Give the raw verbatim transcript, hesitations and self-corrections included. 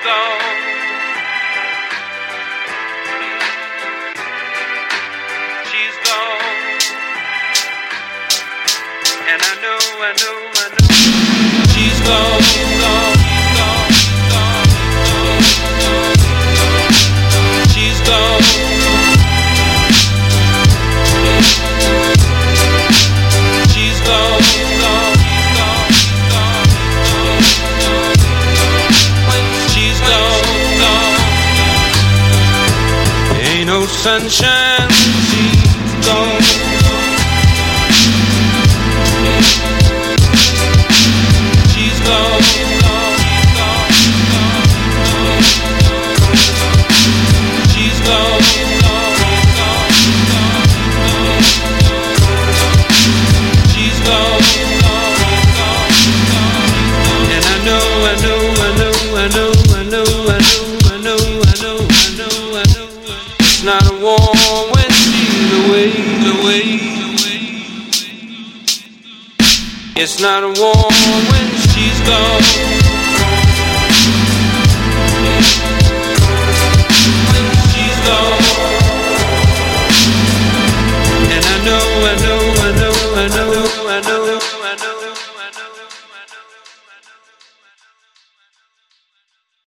gone. She's gone. And I know, I know, I know. She's gone. She's gone. She's gone. She's gone. She's gone. Ain't no sunshine. She's gone. She's gone. She's gone. She's gone. And I know, I know, I know, I know, I know, I know, I know, I know, I know, I know. It's not a war when she's away, away. It's not a war when she's gone. When she's gone. And I know, I know, I know, I know, I know.